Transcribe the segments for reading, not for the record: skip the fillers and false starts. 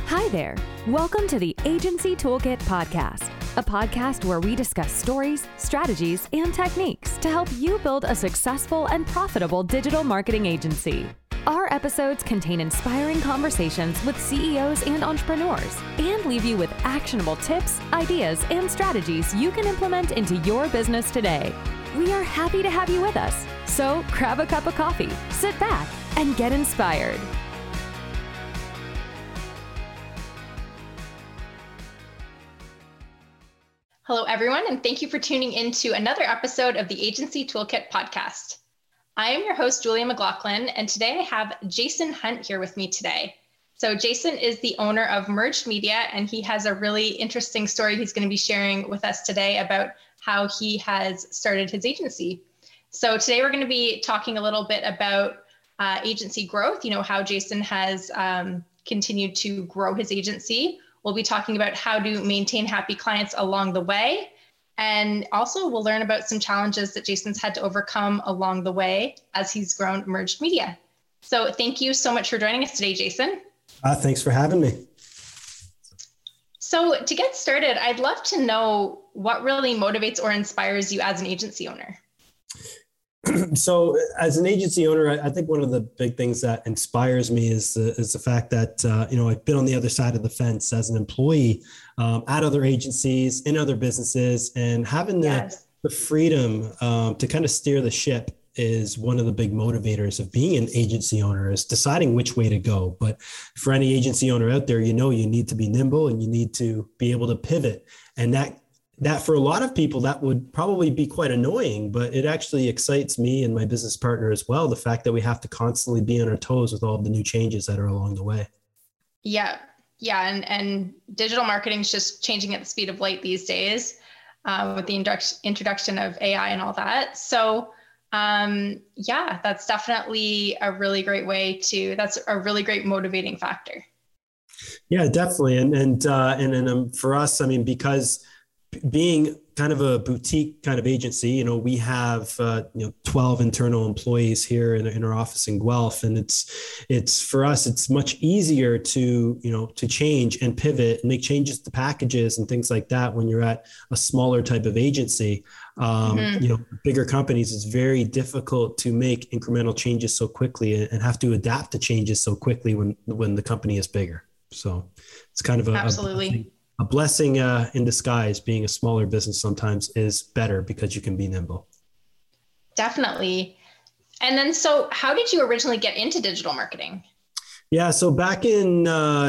Hi there. Welcome to the Agency Toolkit Podcast, a podcast where we discuss stories, strategies, and techniques to help you build a successful and profitable digital marketing agency. Our episodes contain inspiring conversations with CEOs and entrepreneurs and leave you with actionable tips, ideas, and strategies you can implement into your business today. We are happy to have you with us. So grab a cup of coffee, sit back, and get inspired. Hello, everyone, and thank you for tuning in to another episode of the Agency Toolkit Podcast. I am your host, Julia McLaughlin, and today I have Jason Hunt here with me today. So Jason is the owner of Merged Media, and he has a really interesting story he's going to be sharing with us today about how he has started his agency. So today we're going to be talking a little bit about agency growth, how Jason has continued to grow his agency. We'll be talking about how to maintain happy clients along the way. And also we'll learn about some challenges that Jason's had to overcome along the way as he's grown Merged Media. So thank you so much for joining us today, Jason. Thanks for having me. So to get started, I'd love to know what really motivates or inspires you as an agency owner. So as an agency owner, I think one of the big things that inspires me is the fact that, I've been on the other side of the fence as an employee at other agencies, in other businesses, and having the freedom to kind of steer the ship is one of the big motivators of being an agency owner, is deciding which way to go. But for any agency owner out there, you need to be nimble and you need to be able to pivot. And that for a lot of people, that would probably be quite annoying, but it actually excites me and my business partner as well, the fact that we have to constantly be on our toes with all the new changes that are along the way. Yeah. And digital marketing is just changing at the speed of light these days with the introduction of AI and all that. So that's definitely a really great that's a really great motivating factor. Yeah, definitely. And for us, because being kind of a boutique kind of agency, we have 12 internal employees here in our office in Guelph, and it's for us, it's much easier to change and pivot and make changes to packages and things like that when you're at a smaller type of agency. Bigger companies, it's very difficult to make incremental changes so quickly and have to adapt to changes so quickly when the company is bigger. So it's kind of a blessing in disguise. Being a smaller business sometimes is better because you can be nimble. Definitely. And then, so how did you originally get into digital marketing? Yeah, so back in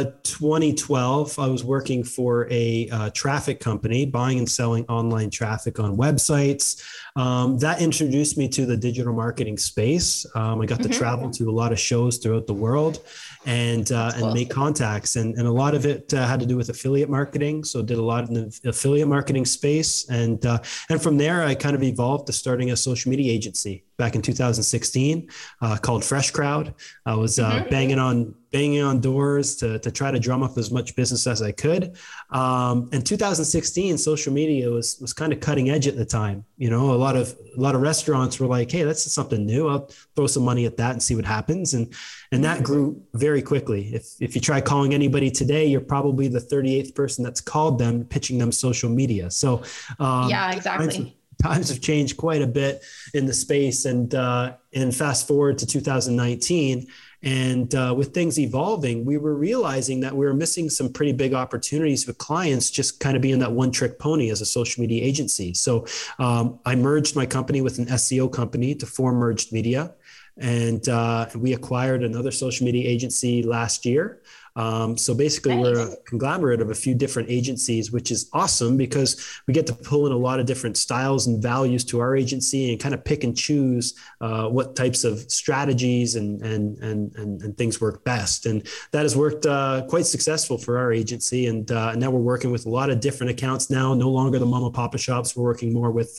2012, I was working for a traffic company, buying and selling online traffic on websites. That introduced me to the digital marketing space. I got to travel to a lot of shows throughout the world and make contacts. And a lot of it had to do with affiliate marketing. So did a lot in the affiliate marketing space. And from there, I kind of evolved to starting a social media agency back in 2016 called Fresh Crowd. I was banging on doors to try to drum up as much business as I could. In 2016, social media was kind of cutting edge at the time. A lot of restaurants were like, hey, that's something new. I'll throw some money at that and see what happens. And that grew very quickly. If you try calling anybody today, you're probably the 38th person that's called them, pitching them social media. So yeah, exactly. Times have changed quite a bit in the space, and fast forward to 2019, and with things evolving, we were realizing that we were missing some pretty big opportunities with clients just kind of being that one-trick pony as a social media agency. So I merged my company with an SEO company to form Merged Media, and we acquired another social media agency last year. So basically we're a conglomerate of a few different agencies, which is awesome because we get to pull in a lot of different styles and values to our agency and kind of pick and choose what types of strategies and things work best. And that has worked quite successful for our agency. And now we're working with a lot of different accounts now, no longer the mom and papa shops. We're working more with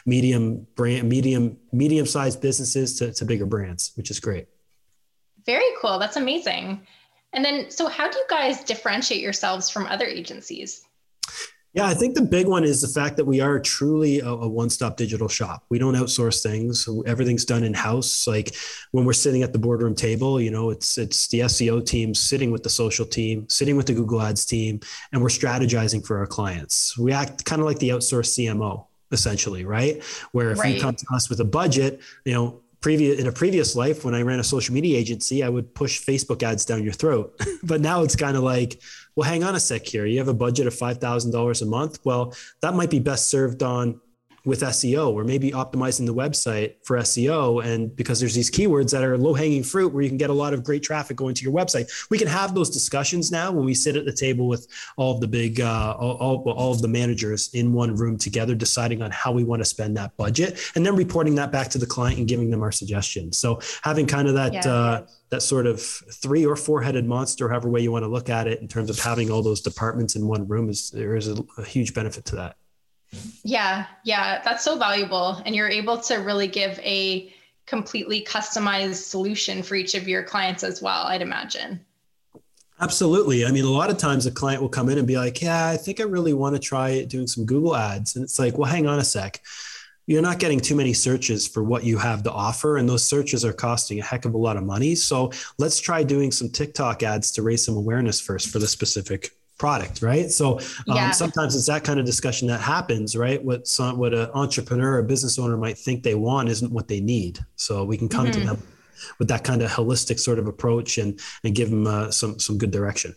medium-sized businesses to bigger brands, which is great. Very cool. That's amazing. And then, so how do you guys differentiate yourselves from other agencies? Yeah, I think the big one is the fact that we are truly a one-stop digital shop. We don't outsource things. Everything's done in-house. Like when we're sitting at the boardroom table, it's the SEO team sitting with the social team, sitting with the Google Ads team, and we're strategizing for our clients. We act kind of like the outsourced CMO, essentially, right? Where if you come to us with a budget, in a previous life, when I ran a social media agency, I would push Facebook ads down your throat. But now it's kind of like, well, hang on a sec here. You have a budget of $5,000 a month. Well, that might be best served on with SEO, or maybe optimizing the website for SEO. And because there's these keywords that are low hanging fruit where you can get a lot of great traffic going to your website, we can have those discussions now when we sit at the table with all of the big, all of the managers in one room together, deciding on how we want to spend that budget, and then reporting that back to the client and giving them our suggestions. So having kind of that sort of 3 or 4 headed monster, however way you want to look at it, in terms of having all those departments in one room, there is a huge benefit to that. Yeah, that's so valuable. And you're able to really give a completely customized solution for each of your clients as well, I'd imagine. Absolutely. I mean, a lot of times a client will come in and be like, yeah, I think I really want to try doing some Google ads. And it's like, well, hang on a sec. You're not getting too many searches for what you have to offer. And those searches are costing a heck of a lot of money. So let's try doing some TikTok ads to raise some awareness first for the specific product, right? So sometimes it's that kind of discussion that happens, right? What an entrepreneur or business owner might think they want isn't what they need. So we can come to them with that kind of holistic sort of approach and give them some good direction.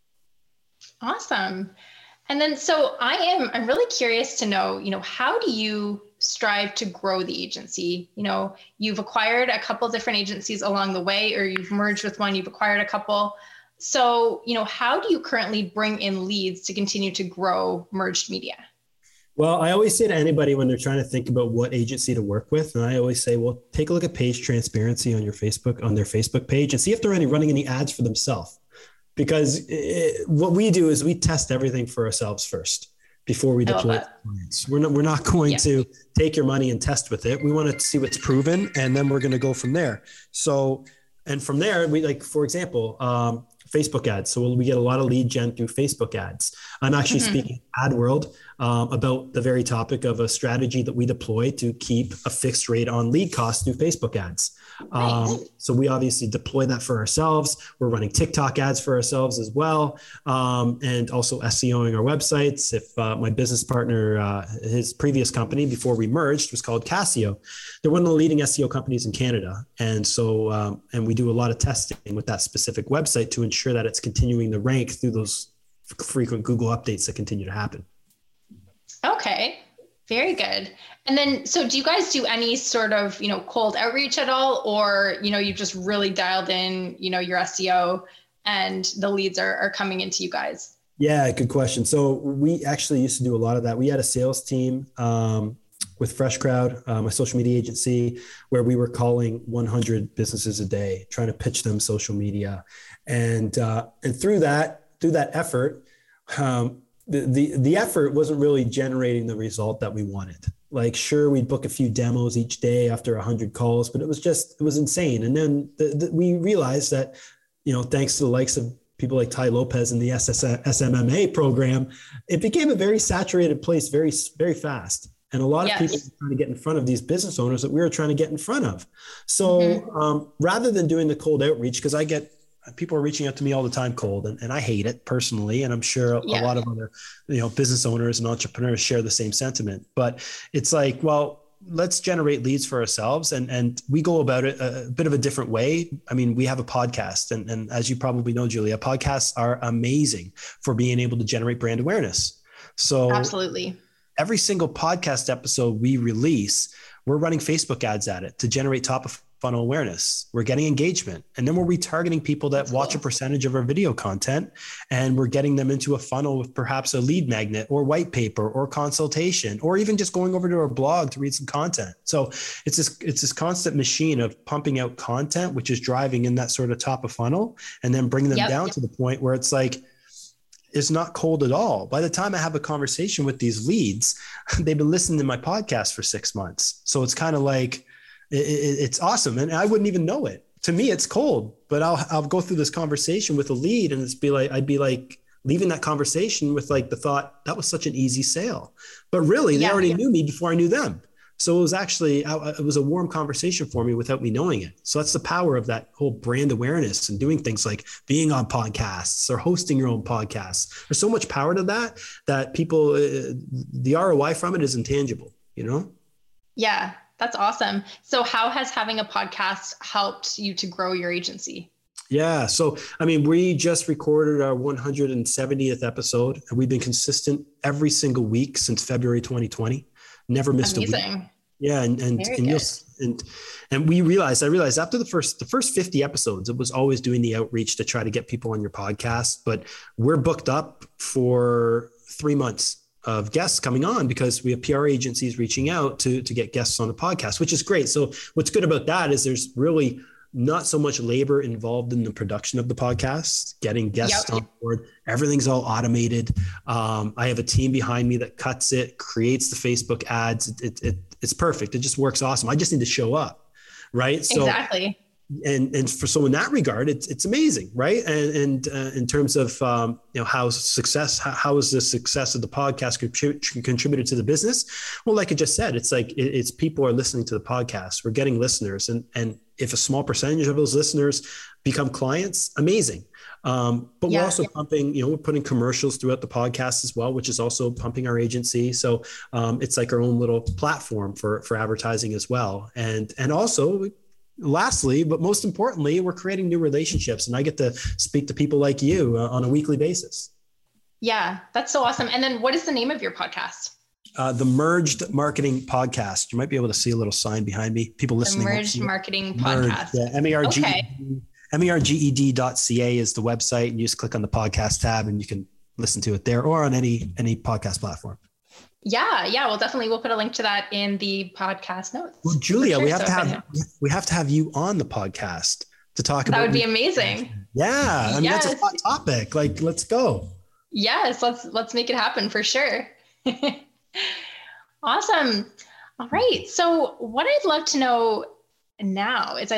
Awesome. And then, so I'm really curious to know, how do you strive to grow the agency? You've acquired a couple different agencies along the way, or you've merged with one, you've acquired a couple. So, how do you currently bring in leads to continue to grow Merged Media? Well, I always say to anybody when they're trying to think about what agency to work with, and I always say, well, take a look at page transparency on their Facebook page, and see if they're running any ads for themselves. Because what we do is we test everything for ourselves first before we deploy it to clients. We're not going to take your money and test with it. We want to see what's proven, and then we're going to go from there. So, and from there, for example, Facebook ads. So we get a lot of lead gen through Facebook ads. I'm actually speaking AdWorld about the very topic of a strategy that we deploy to keep a fixed rate on lead costs through Facebook ads. So we obviously deploy that for ourselves. We're running TikTok ads for ourselves as well. And also SEOing our websites. If my business partner, his previous company before we merged was called Casio. They're one of the leading SEO companies in Canada. And so, and we do a lot of testing with that specific website to ensure that it's continuing to rank through those frequent Google updates that continue to happen. Okay. Very good. And then, so do you guys do any sort of, cold outreach at all, or, you've just really dialed in, your SEO and the leads are coming into you guys? Yeah, good question. So we actually used to do a lot of that. We had a sales team with Fresh Crowd, my social media agency, where we were calling 100 businesses a day, trying to pitch them social media. And through that effort, the effort wasn't really generating the result that we wanted. Like, sure, we'd book a few demos each day after 100 calls, but it was insane. And then we realized that, thanks to the likes of people like Tai Lopez and the SMMA program, it became a very saturated place very, very fast. And a lot of people were trying to get in front of these business owners that we were trying to get in front of. So rather than doing the cold outreach, because people are reaching out to me all the time cold, and I hate it personally. And I'm sure a lot of other, business owners and entrepreneurs share the same sentiment, but it's like, well, let's generate leads for ourselves. And we go about it a bit of a different way. I mean, we have a podcast, and as you probably know, Julia, podcasts are amazing for being able to generate brand awareness. So absolutely. Every single podcast episode we release, we're running Facebook ads at it to generate top of funnel awareness. We're getting engagement, and then we're retargeting people that watch a percentage of our video content, and we're getting them into a funnel with perhaps a lead magnet or white paper or consultation, or even just going over to our blog to read some content. So it's this constant machine of pumping out content, which is driving in that sort of top of funnel, and then bringing them down to the point where it's like, it's not cold at all. By the time I have a conversation with these leads, they've been listening to my podcast for 6 months. So it's kind of like, it's awesome. And I wouldn't even know it. To me, it's cold, but I'll go through this conversation with a lead, and I'd be like, leaving that conversation with like the thought that was such an easy sale, but really they already knew me before I knew them. So it was actually, it was a warm conversation for me without me knowing it. So that's the power of that whole brand awareness and doing things like being on podcasts or hosting your own podcasts. There's so much power to that people, the ROI from it is intangible, you know? Yeah, that's awesome. So how has having a podcast helped you to grow your agency? Yeah. So, I mean, we just recorded our 170th episode, and we've been consistent every single week since February 2020. Never missed a week. Yeah. And we realized, I realized after the first 50 episodes, it was always doing the outreach to try to get people on your podcast, but we're booked up for 3 months of guests coming on because we have PR agencies reaching out to get guests on the podcast, which is great. So what's good about that is there's really not so much labor involved in the production of the podcast, getting guests on board. Everything's all automated. I have a team behind me that cuts it, creates the Facebook ads. It's perfect. It just works awesome. I just need to show up. Right. So, exactly. So in that regard, it's amazing. Right. And in terms of, how is the success of the podcast contributed to the business? Well, like I just said, it's like, it's people are listening to the podcast. We're getting listeners, and if a small percentage of those listeners become clients, amazing. But we're also pumping, we're putting commercials throughout the podcast as well, which is also pumping our agency. So it's like our own little platform for advertising as well. And also, lastly, but most importantly, we're creating new relationships, and I get to speak to people like you on a weekly basis. Yeah, that's so awesome. And then what is the name of your podcast? The Merged Marketing Podcast. You might be able to see a little sign behind me. People listening. The Merged Marketing Podcast. Yeah, merged.ca is the website, and you just click on the podcast tab and you can listen to it there or on any podcast platform. Yeah. We'll put a link to that in the podcast notes. Well, Julia, we have to have you on the podcast to talk about. That would be amazing. Yeah. I mean, that's a hot topic. Like, let's go. Yes. Let's make it happen for sure. Awesome. All right. So what I'd love to know now is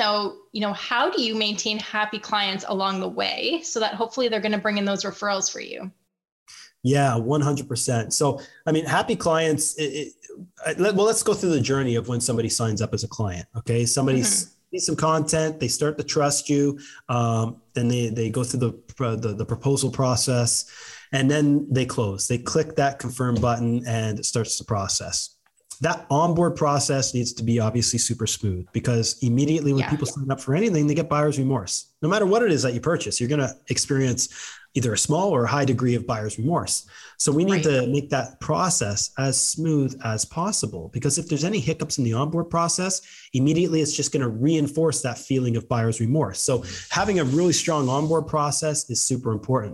how do you maintain happy clients along the way so that hopefully they're going to bring in those referrals for you? Yeah, 100%. So, I mean, happy clients, let's go through the journey of when somebody signs up as a client. Okay. Somebody sees some content, they start to trust you. Then they go through the proposal process, and then they close. They click that confirm button and it starts the process. That onboard process needs to be obviously super smooth, because immediately when people sign up for anything, they get buyer's remorse. No matter what it is that you purchase, you're going to experience either a small or a high degree of buyer's remorse. So we need to make that process as smooth as possible, because if there's any hiccups in the onboard process, immediately it's just going to reinforce that feeling of buyer's remorse. So having a really strong onboard process is super important.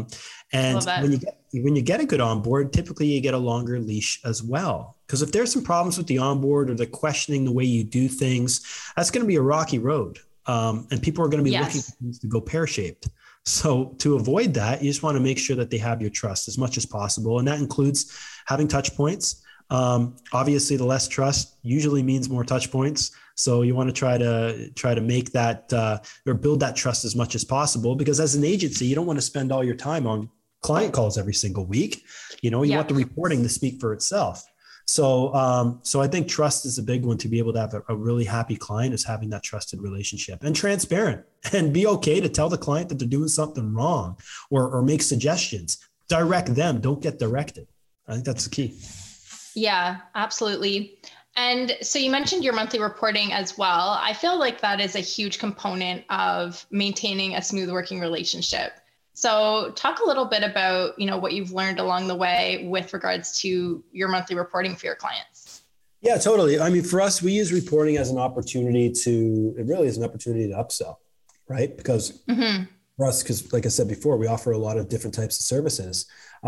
And when you get a good onboard, typically you get a longer leash as well. Because if there's some problems with the onboard, or they're questioning the way you do things, that's going to be a rocky road. And people are going to be looking for things to go pear-shaped. So to avoid that, you just want to make sure that they have your trust as much as possible. And that includes having touch points. Obviously, the less trust usually means more touch points. So you want to try to make that or build that trust as much as possible, because as an agency, you don't want to spend all your time on client calls every single week. You want the reporting to speak for itself. So I think trust is a big one. To be able to have a really happy client is having that trusted relationship, and transparent, and be okay to tell the client that they're doing something wrong, or make suggestions. Direct them. Don't get directed. I think that's the key. Yeah, absolutely. And so you mentioned your monthly reporting as well. I feel like that is a huge component of maintaining a smooth working relationship. So talk a little bit about, what you've learned along the way with regards to your monthly reporting for your clients. Yeah, totally. I mean, for us, we use reporting as an opportunity to upsell, right? Because for us, because like I said before, we offer a lot of different types of services.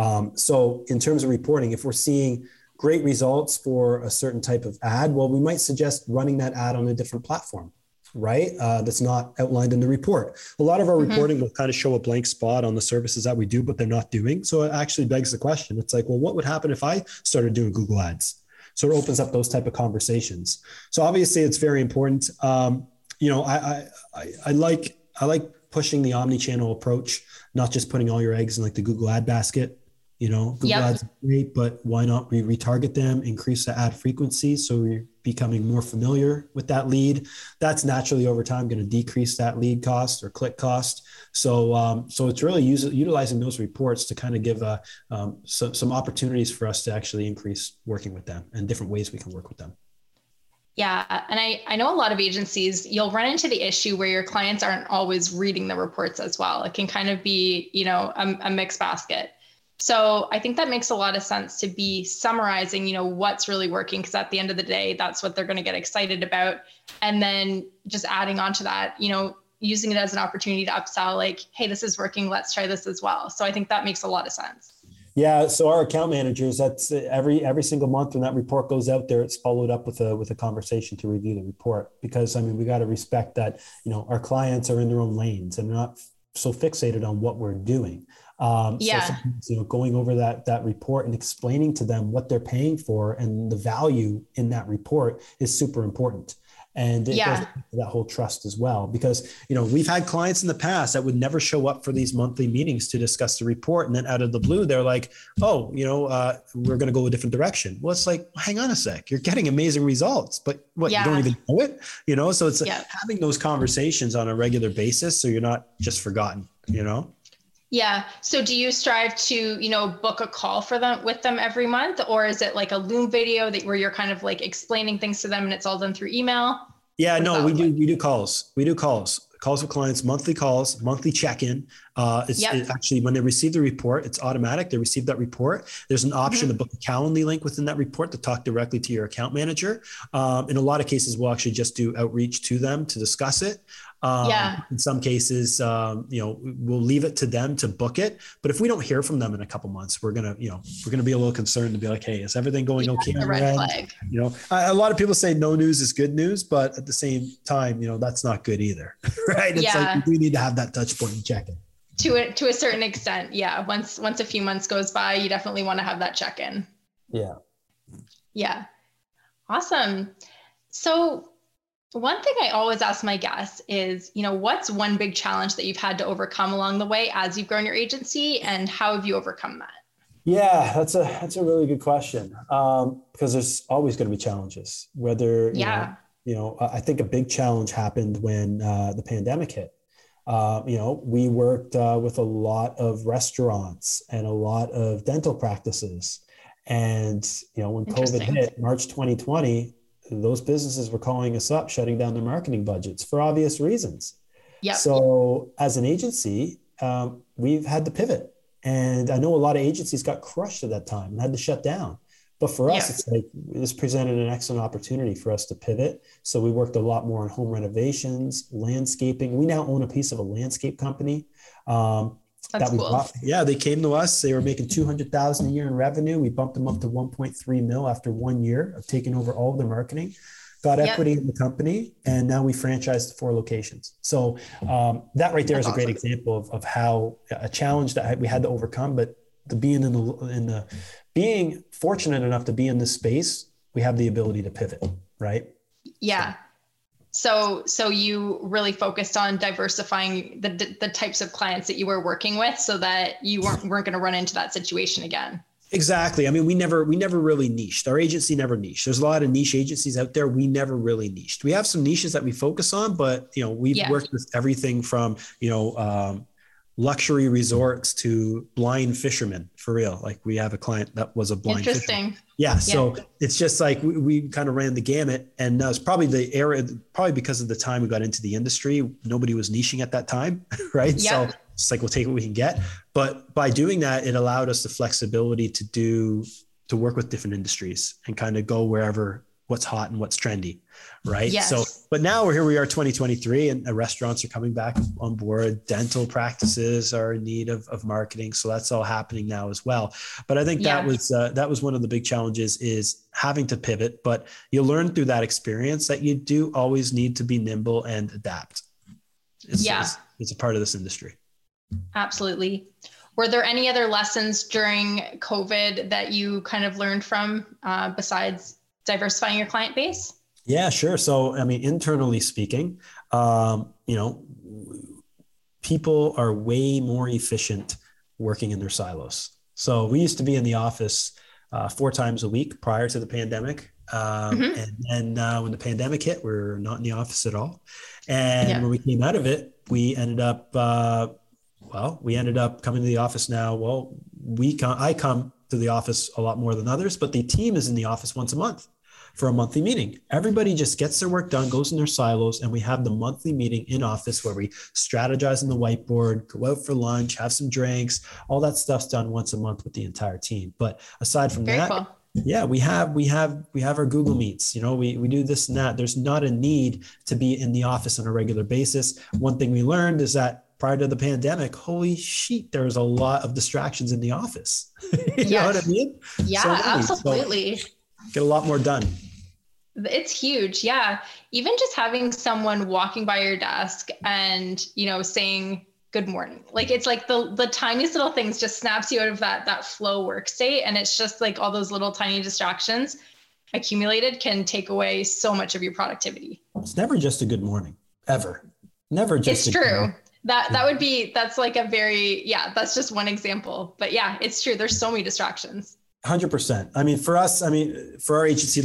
So in terms of reporting, if we're seeing great results for a certain type of ad, well, we might suggest running that ad on a different platform. Right? That's not outlined in the report. A lot of our reporting will kind of show a blank spot on the services that we do, but they're not doing. So it actually begs the question. It's like, well, what would happen if I started doing Google Ads? So it opens up those type of conversations. So obviously it's very important. I like pushing the omni-channel approach, not just putting all your eggs in like the Google ad basket. Google ads are great, but why not retarget them, increase the ad frequency so you're becoming more familiar with that lead. That's naturally over time going to decrease that lead cost or click cost. So it's really utilizing those reports to kind of give some opportunities for us to actually increase working with them and different ways we can work with them. Yeah. And I know a lot of agencies, you'll run into the issue where your clients aren't always reading the reports as well. It can kind of be, a mixed basket. So I think that makes a lot of sense to be summarizing, what's really working, because at the end of the day, that's what they're going to get excited about. And then just adding on to that, using it as an opportunity to upsell, like, hey, this is working, let's try this as well. So I think that makes a lot of sense. Yeah. So our account managers, that's every single month when that report goes out there, it's followed up with a conversation to review the report, because we got to respect that, our clients are in their own lanes and they're not so fixated on what we're doing. So going over that report and explaining to them what they're paying for and the value in that report is super important. And it goes to that whole trust as well, because, we've had clients in the past that would never show up for these monthly meetings to discuss the report. And then out of the blue, they're like, oh, we're going to go a different direction. Well, it's like, hang on a sec, you're getting amazing results, but what, you don't even know it, so it's having those conversations on a regular basis. So you're not just forgotten, Yeah. So do you strive to, book a call with them every month, or is it like a Loom video where you're kind of like explaining things to them and it's all done through email? Yeah, no, we do calls. We do calls with clients, monthly calls, monthly check-in. It's actually, when they receive the report, it's automatic. They receive that report. There's an option to book a Calendly link within that report to talk directly to your account manager. In a lot of cases, we'll actually just do outreach to them to discuss it. In some cases, we'll leave it to them to book it. But if we don't hear from them in a couple months, we're gonna be a little concerned to be like, hey, is everything going okay? A red flag. A lot of people say no news is good news, but at the same time, that's not good either, right? It's like we need to have that touch point and check in. To a certain extent, yeah. Once a few months goes by, you definitely want to have that check in. Yeah. Yeah. Awesome. So one thing I always ask my guests is, what's one big challenge that you've had to overcome along the way as you've grown your agency, and how have you overcome that? Yeah, that's a really good question. Because there's always going to be challenges, whether, I think a big challenge happened when the pandemic hit. We worked with a lot of restaurants and a lot of dental practices. And, when COVID hit March 2020, those businesses were calling us up, shutting down their marketing budgets for obvious reasons. Yep. So as an agency, we've had to pivot. And I know a lot of agencies got crushed at that time and had to shut down. But for us, it's like this presented an excellent opportunity for us to pivot. So we worked a lot more on home renovations, landscaping. We now own a piece of a landscape company. That's cool. They came to us. They were making $200,000 a year in revenue. We bumped them up to 1.3 mil after 1 year of taking over all of their marketing. Got equity in the company, and now we franchised 4 locations. So that right there is a great example of how a challenge that we had to overcome. But being fortunate enough to be in this space, we have the ability to pivot, right? Yeah. So you really focused on diversifying the types of clients that you were working with, so that you weren't going to run into that situation again. Exactly. We never really niched. Our agency never niched. There's a lot of niche agencies out there. We never really niched. We have some niches that we focus on, but we've worked with everything from luxury resorts to blind fishermen, for real. Like we have a client that was a blind fisherman. Yeah. So it's just like we kind of ran the gamut, and that was probably probably because of the time we got into the industry, nobody was niching at that time. Right. So it's like, we'll take what we can get. But by doing that, it allowed us the flexibility to work with different industries and kind of go wherever what's hot and what's trendy. Right. Yes. So, but now here we are 2023, and restaurants are coming back on board. Dental practices are in need of marketing. So that's all happening now as well. But I think that was one of the big challenges, is having to pivot, but you learn through that experience that you do always need to be nimble and adapt. It's a part of this industry. Absolutely. Were there any other lessons during COVID that you kind of learned from besides diversifying your client base? Yeah, sure. So, internally speaking, people are way more efficient working in their silos. So we used to be in the office 4 times a week prior to the pandemic. And then when the pandemic hit, we're not in the office at all. And when we came out of it, we ended up, coming to the office now. Well, I come to the office a lot more than others, but the team is in the office once a month for a monthly meeting. Everybody just gets their work done, goes in their silos, and we have the monthly meeting in office where we strategize on the whiteboard, go out for lunch, have some drinks. All that stuff's done once a month with the entire team. But aside from that, cool. Yeah, we have our Google Meets. We do this and that. There's not a need to be in the office on a regular basis. One thing we learned is that prior to the pandemic, holy shit, there was a lot of distractions in the office. You know what I mean? Yeah, absolutely. So get a lot more done. It's huge. Yeah. Even just having someone walking by your desk and, saying good morning. Like, it's like the tiniest little things just snaps you out of that flow work state. And it's just like all those little tiny distractions accumulated can take away so much of your productivity. It's never just a good morning, ever. Never just. It's true. That's like that's just one example, but yeah, it's true. There's so many distractions. 100%. I mean, for us, for our agency,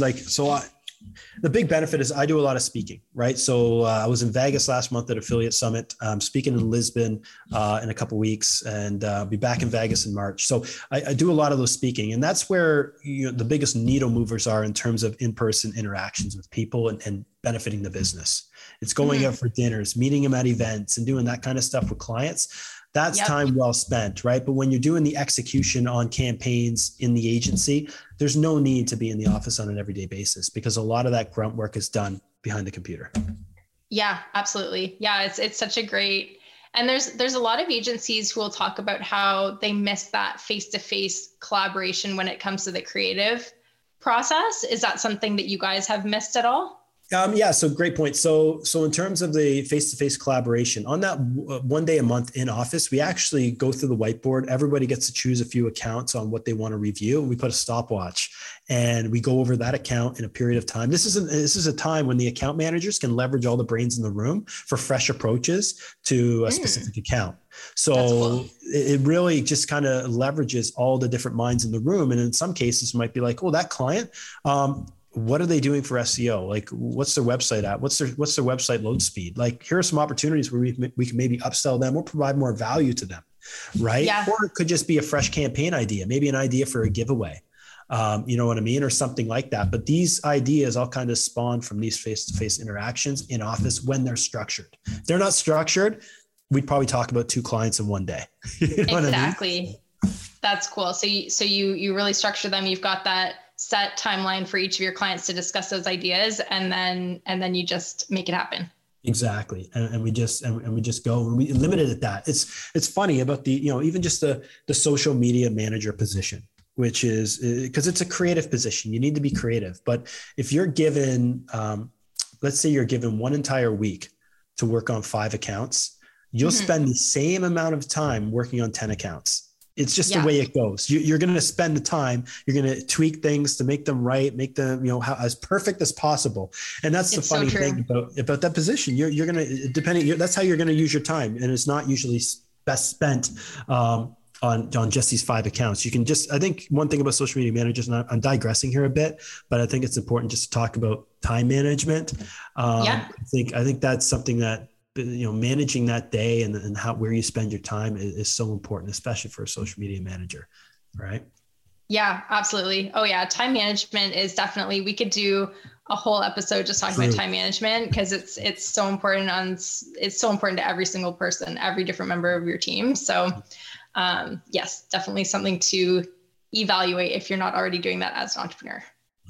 the big benefit is I do a lot of speaking, right? So I was in Vegas last month at Affiliate Summit, speaking in Lisbon in a couple of weeks, and I'll be back in Vegas in March. So I do a lot of those speaking, and that's where the biggest needle movers are in terms of in-person interactions with people and benefiting the business. It's going out for dinners, meeting them at events, and doing that kind of stuff with clients. That's time well spent, right? But when you're doing the execution on campaigns in the agency, there's no need to be in the office on an everyday basis because a lot of that grunt work is done behind the computer. Yeah, absolutely. Yeah, it's such a great, and there's a lot of agencies who will talk about how they miss that face-to-face collaboration when it comes to the creative process. Is that something that you guys have missed at all? So great point. So in terms of the face-to-face collaboration, on that one day a month in office, we actually go through the whiteboard. Everybody gets to choose a few accounts on what they want to review. We put a stopwatch and we go over that account in a period of time. This is a time when the account managers can leverage all the brains in the room for fresh approaches to a specific account. So cool. It really just kind of leverages all the different minds in the room. And in some cases, it might be like, oh, that client, what are they doing for SEO? Like, what's their website at? What's their website load speed? Like, here are some opportunities where we can maybe upsell them or provide more value to them, right? Yeah. Or it could just be a fresh campaign idea, maybe an idea for a giveaway. You know what I mean? Or something like that. But these ideas all kind of spawn from these face-to-face interactions in office when they're structured. If they're not structured, we'd probably talk about 2 clients in one day. You know exactly. What I mean? That's cool. So you really structure them. You've got that set timeline for each of your clients to discuss those ideas, and then you just make it happen. Exactly. And we just go and we limit it at that. It's funny about the, even just the social media manager position, which is because it's a creative position. You need to be creative. But if you're given, let's say you're given one entire week to work on 5 accounts, you'll spend the same amount of time working on 10 accounts. It's just the way it goes. You're going to spend the time, you're going to tweak things to make them right, make them, as perfect as possible. And that's the funny thing about that position. You're going to, that's how you're going to use your time. And it's not usually best spent on just these 5 accounts. You can I think one thing about social media managers, and I'm digressing here a bit, but I think it's important just to talk about time management. I think that's something that, managing that day and where you spend your time is so important, especially for a social media manager, right? Yeah, absolutely. Oh yeah. Time management is definitely, we could do a whole episode just talking about time management because it's so important it's so important to every single person, every different member of your team. So yes, definitely something to evaluate if you're not already doing that as an entrepreneur.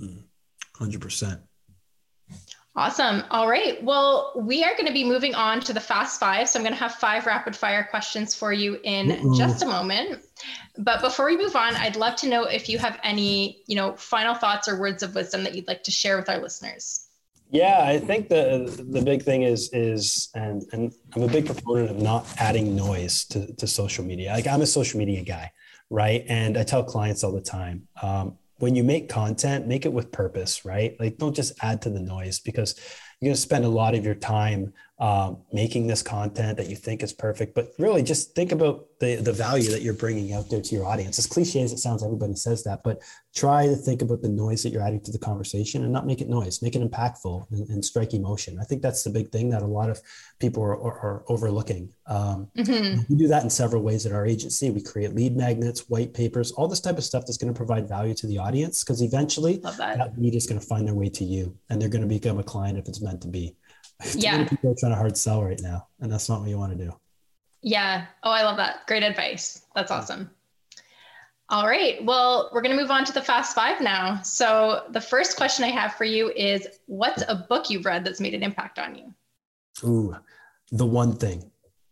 100%. Awesome. All right. Well, we are going to be moving on to the Fast 5. So I'm going to have 5 rapid fire questions for you in just a moment. But before we move on, I'd love to know if you have any, final thoughts or words of wisdom that you'd like to share with our listeners. Yeah, I think the big thing is, and I'm a big proponent of not adding noise to social media. Like, I'm a social media guy, right? And I tell clients all the time, when you make content, make it with purpose, right? Like, don't just add to the noise, because you're going to spend a lot of your time making this content that you think is perfect, but really just think about the value that you're bringing out there to your audience. As cliche as it sounds, everybody says that, but try to think about the noise that you're adding to the conversation and not make it noise, make it impactful and strike emotion. I think that's the big thing that a lot of people are overlooking. We do that in several ways at our agency. We create lead magnets, white papers, all this type of stuff that's going to provide value to the audience, because eventually that lead is going to find their way to you and they're going to become a client if it's meant to be. Too many people are trying to hard sell right now, and that's not what you want to do. Yeah. Oh, I love that. Great advice. That's awesome. All right. Well, we're going to move on to the Fast Five now. So the first question I have for you is, what's a book you've read that's made an impact on you? Ooh, The One Thing.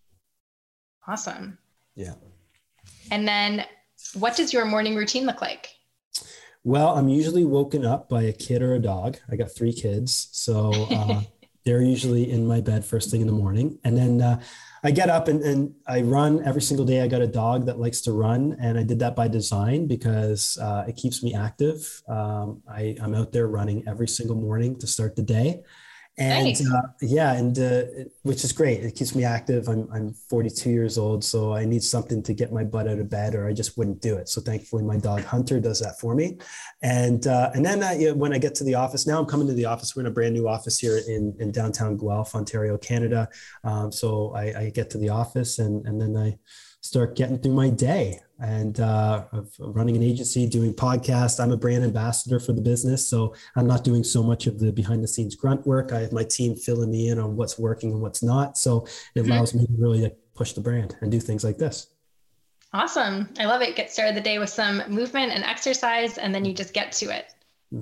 Awesome. Yeah. And then what does your morning routine look like? Well, I'm usually woken up by a kid or a dog. I got 3 kids. So they're usually in my bed first thing in the morning. And then I get up and I run every single day. I got a dog that likes to run, and I did that by design because it keeps me active. I'm out there running every single morning to start the day. And nice. Which is great. It keeps me active. I'm 42 years old, so I need something to get my butt out of bed, or I just wouldn't do it. So thankfully, my dog Hunter does that for me. And then when I get to the office, now I'm coming to the office. We're in a brand new office here in downtown Guelph, Ontario, Canada. So I get to the office and then I start getting through my day and of running an agency, doing podcasts. I'm a brand ambassador for the business, so I'm not doing so much of the behind the scenes grunt work. I have my team filling me in on what's working and what's not. So it allows me to really push the brand and do things like this. Awesome. I love it. Get started the day with some movement and exercise, and then you just get to it.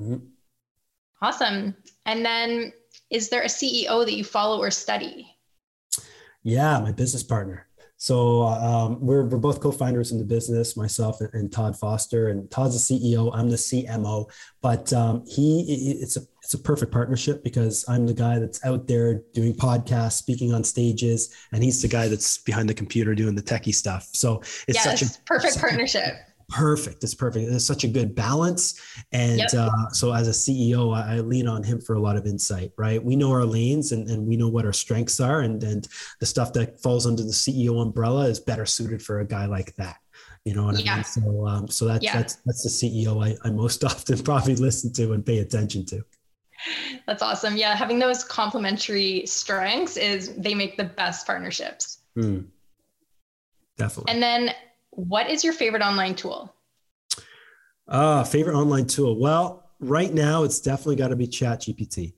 Awesome. And then is there a CEO that you follow or study? Yeah, my business partner. So we're both co-founders in the business, myself and Todd Foster. And Todd's the CEO, I'm the CMO. But it's a perfect partnership because I'm the guy that's out there doing podcasts, speaking on stages, and he's the guy that's behind the computer doing the techie stuff. So it's such a perfect partnership. Perfect. It's perfect. It's such a good balance. And so as a CEO, I lean on him for a lot of insight, right? We know our lanes and we know what our strengths are. And the stuff that falls under the CEO umbrella is better suited for a guy like that. You know what I mean? So that's the CEO I most often probably listen to and pay attention to. That's awesome. Yeah. Having those complementary strengths they make the best partnerships. Definitely. And then what is your favorite online tool? Favorite online tool? Well, right now it's definitely got to be ChatGPT.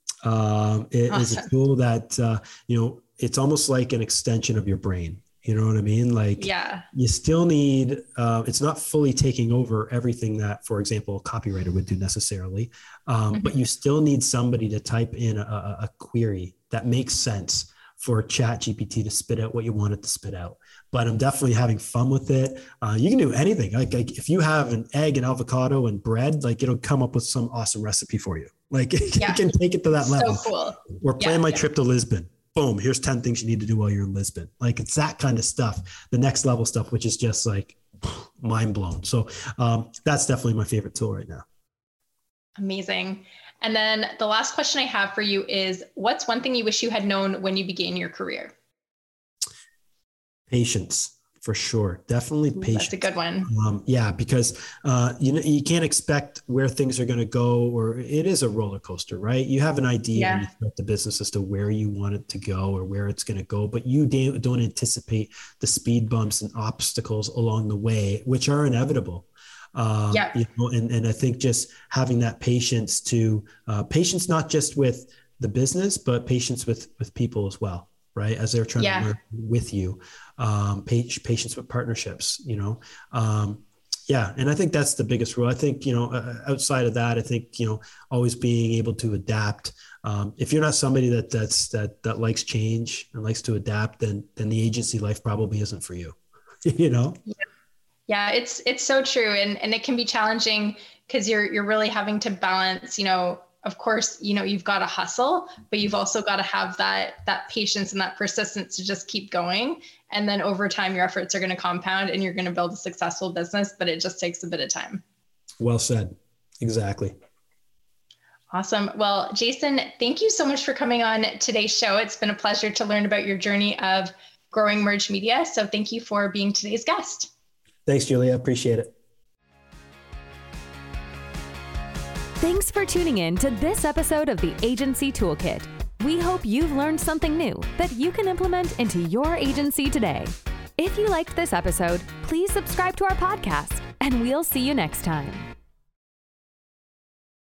It is a tool that, it's almost like an extension of your brain. You know what I mean? Like, you still need, it's not fully taking over everything that, for example, a copywriter would do necessarily, but you still need somebody to type in a query that makes sense for ChatGPT to spit out what you want it to spit out. But I'm definitely having fun with it. You can do anything. Like if you have an egg and avocado and bread, like it'll come up with some awesome recipe for you. Like you can take it to that level. So cool. We're planning my trip to Lisbon. Boom, here's 10 things you need to do while you're in Lisbon. Like it's that kind of stuff, the next level stuff, which is just like mind blown. So that's definitely my favorite tool right now. Amazing. And then the last question I have for you is, what's one thing you wish you had known when you began your career? Patience, for sure. Definitely patience. That's a good one. Because you can't expect where things are going to go, or it is a roller coaster, right? You have an idea when you start the business as to where you want it to go or where it's going to go, but you don't anticipate the speed bumps and obstacles along the way, which are inevitable. And I think just having that patience patience, not just with the business, but patience with people as well, right? As they're trying to work with you, patience with partnerships, And I think that's the biggest rule. I think, outside of that, I think, always being able to adapt. If you're not somebody that likes change and likes to adapt, then the agency life probably isn't for you, Yeah, it's so true. And it can be challenging because you're really having to balance, of course, you've got to hustle, but you've also got to have that patience and that persistence to just keep going. And then over time, your efforts are going to compound and you're going to build a successful business, but it just takes a bit of time. Well said. Exactly. Awesome. Well, Jason, thank you so much for coming on today's show. It's been a pleasure to learn about your journey of growing Merge Media. So thank you for being today's guest. Thanks, Julia. Appreciate it. Thanks for tuning in to this episode of the Agency Toolkit. We hope you've learned something new that you can implement into your agency today. If you liked this episode, please subscribe to our podcast, and we'll see you next time.